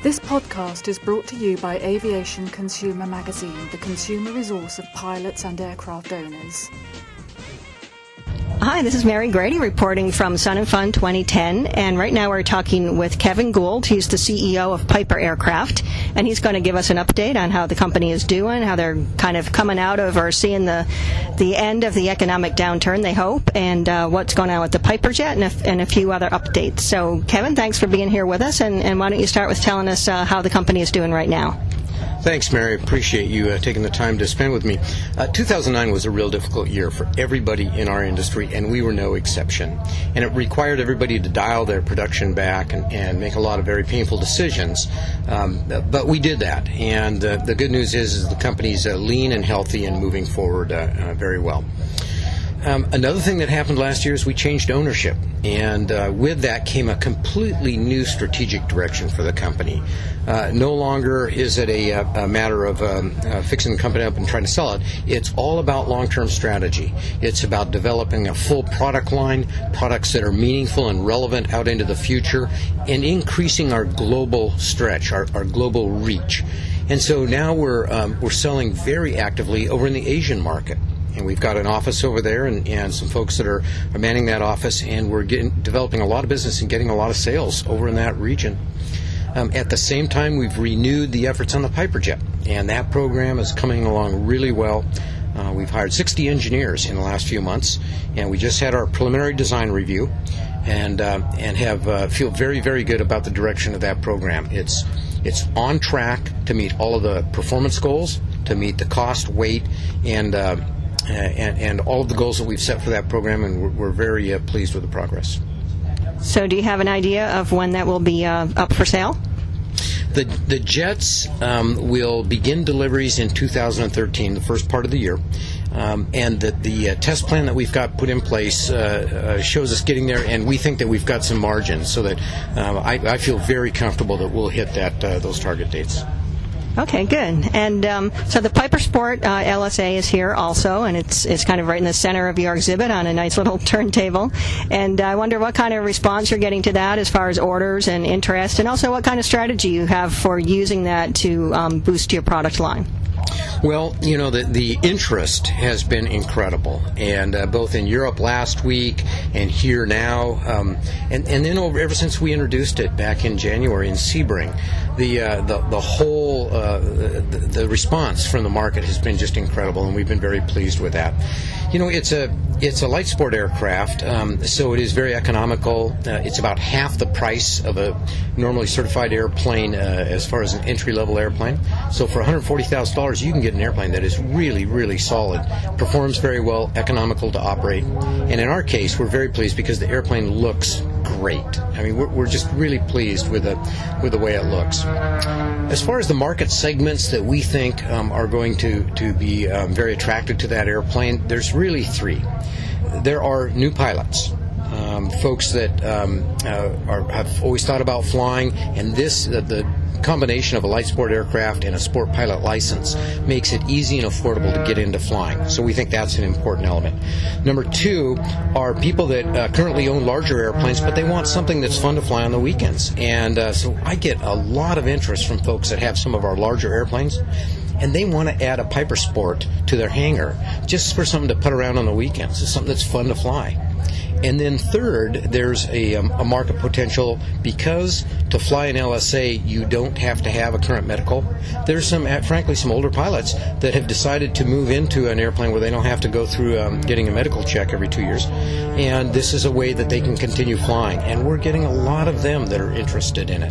This podcast is brought to you by Aviation Consumer Magazine, the consumer resource of pilots and aircraft owners. Hi, this is Mary Grady reporting from Sun and Fun 2010, and right now we're talking with Kevin Gould. He's the CEO of Piper Aircraft, and he's going to give us an update on how the company is doing, how they're kind of coming out of or seeing the end of the economic downturn, they hope, and what's going on with the Piper Jet and a few other updates. So, Kevin, thanks for being here with us, and why don't you start with telling us how the company is doing right now? Thanks, Mary. Appreciate you taking the time to spend with me. 2009 was a real difficult year for everybody in our industry, and we were no exception. And it required everybody to dial their production back and make a lot of very painful decisions. But we did that. And the good news is the company's lean and healthy and moving forward very well. Another thing that happened last year is we changed ownership, and with that came a completely new strategic direction for the company. No longer is it a matter of fixing the company up and trying to sell it. It's all about long-term strategy. It's about developing a full product line, products that are meaningful and relevant out into the future, and increasing our global stretch, our global reach. And so now we're selling very actively over in the Asian market. And we've got an office over there and some folks that are manning that office, and we're developing a lot of business and getting a lot of sales over in that region. At the same time, we've renewed the efforts on the Piper Jet, and that program is coming along really well. We've hired 60 engineers in the last few months, and we just had our preliminary design review, and have feel very, very good about the direction of that program. It's on track to meet all of the performance goals, to meet the cost, weight, and all of the goals that we've set for that program, and we're very pleased with the progress. So do you have an idea of when that will be up for sale? The jets will begin deliveries in 2013, the first part of the year. And the test plan that we've got put in place shows us getting there, and we think that we've got some margin, so that I feel very comfortable that we'll hit those target dates. Okay, good. And so the Piper Sport LSA is here also, and it's kind of right in the center of your exhibit on a nice little turntable. And I wonder what kind of response you're getting to that as far as orders and interest, and also what kind of strategy you have for using that to boost your product line. Well, you know, the interest has been incredible, and both in Europe last week and here now, and then ever since we introduced it back in January in Sebring, the whole the response from the market has been just incredible, and we've been very pleased with that. You know, it's a light sport aircraft, so it is very economical. It's about half the price of a normally certified airplane as far as an entry-level airplane. So for $140,000, you can get an airplane that is really, really solid, performs very well, economical to operate. And in our case, we're very pleased because the airplane looks great. I mean, we're just really pleased with the way it looks. As far as the market segments that we think are going to be very attracted to that airplane, there's really three. There are new pilots, folks that have always thought about flying, and the combination of a light sport aircraft and a sport pilot license makes it easy and affordable to get into flying. So we think that's an important element. Number two are people that currently own larger airplanes, but they want something that's fun to fly on the weekends. And so I get a lot of interest from folks that have some of our larger airplanes, and they want to add a Piper Sport to their hangar just for something to put around on the weekends. It's something that's fun to fly. And then third, there's a market potential because to fly an LSA, you don't have to have a current medical. There's frankly, some older pilots that have decided to move into an airplane where they don't have to go through getting a medical check every 2 years. And this is a way that they can continue flying. And we're getting a lot of them that are interested in it.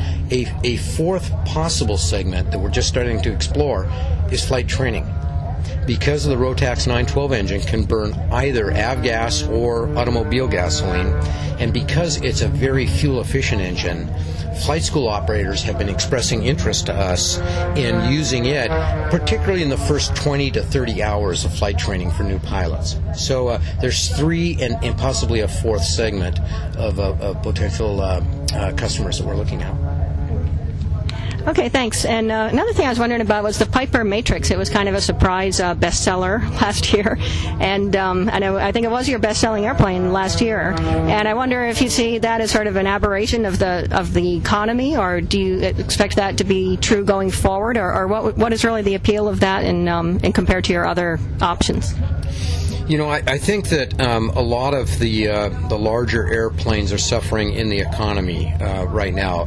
A fourth possible segment that we're just starting to explore is flight training. Because of the Rotax 912 engine can burn either avgas or automobile gasoline, and because it's a very fuel-efficient engine, flight school operators have been expressing interest to us in using it, particularly in the first 20 to 30 hours of flight training for new pilots. So there's three and possibly a fourth segment of potential customers that we're looking at. Okay, thanks. And another thing I was wondering about was the Piper Matrix. It was kind of a surprise bestseller last year, and I think it was your best-selling airplane last year. And I wonder if you see that as sort of an aberration of the economy, or do you expect that to be true going forward, or what is really the appeal of that in compared to your other options? You know, I think that a lot of the larger airplanes are suffering in the economy right now,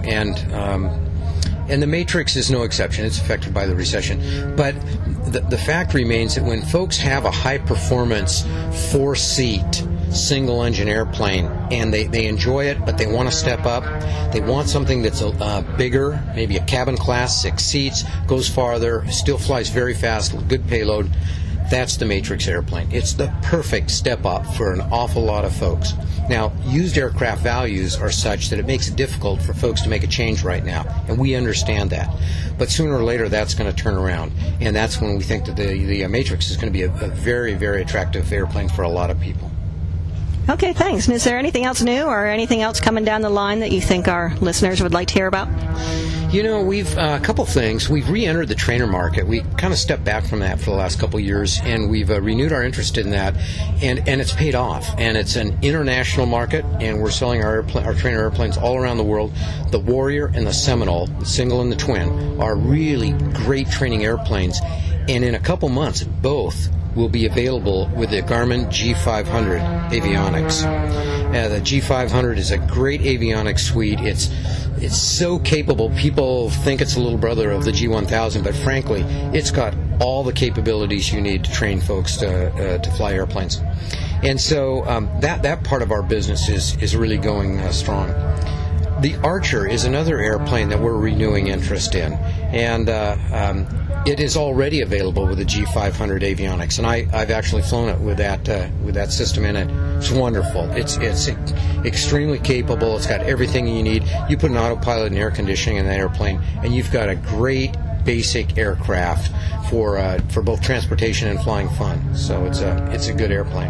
and the Matrix is no exception. It's affected by the recession. But the fact remains that when folks have a high-performance, 4-seat, single-engine airplane, and they enjoy it, but they want to step up, they want something that's bigger, maybe a cabin class, 6 seats, goes farther, still flies very fast, good payload, that's the Matrix airplane. It's the perfect step up for an awful lot of folks. Now, used aircraft values are such that it makes it difficult for folks to make a change right now, and we understand that. But sooner or later, that's going to turn around, and that's when we think that the Matrix is going to be a very, very attractive airplane for a lot of people. Okay, thanks. And is there anything else new or anything else coming down the line that you think our listeners would like to hear about? You know, we've a couple things. We've re-entered the trainer market. We kind of stepped back from that for the last couple of years, and we've renewed our interest in that, and it's paid off. And it's an international market, and we're selling our trainer airplanes all around the world. The Warrior and the Seminole, the single and the twin, are really great training airplanes, and in a couple months, both will be available with the Garmin G500 avionics. The G500 is a great avionics suite. It's so capable. People think it's a little brother of the G1000, but frankly, it's got all the capabilities you need to train folks to fly airplanes. And so that part of our business is really going strong. The Archer is another airplane that we're renewing interest in, and it is already available with the G500 avionics, and I've actually flown it with that system in it. It's wonderful. It's extremely capable. It's got everything you need. You put an autopilot and air conditioning in that airplane, and you've got a great basic aircraft for both transportation and flying fun. So it's a good airplane.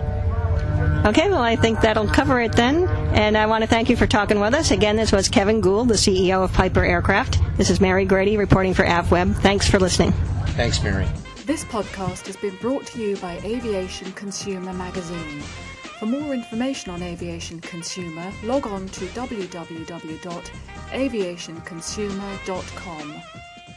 Okay, well, I think that'll cover it then. And I want to thank you for talking with us. Again, this was Kevin Gould, the CEO of Piper Aircraft. This is Mary Grady reporting for AvWeb. Thanks for listening. Thanks, Mary. This podcast has been brought to you by Aviation Consumer Magazine. For more information on Aviation Consumer, log on to www.aviationconsumer.com.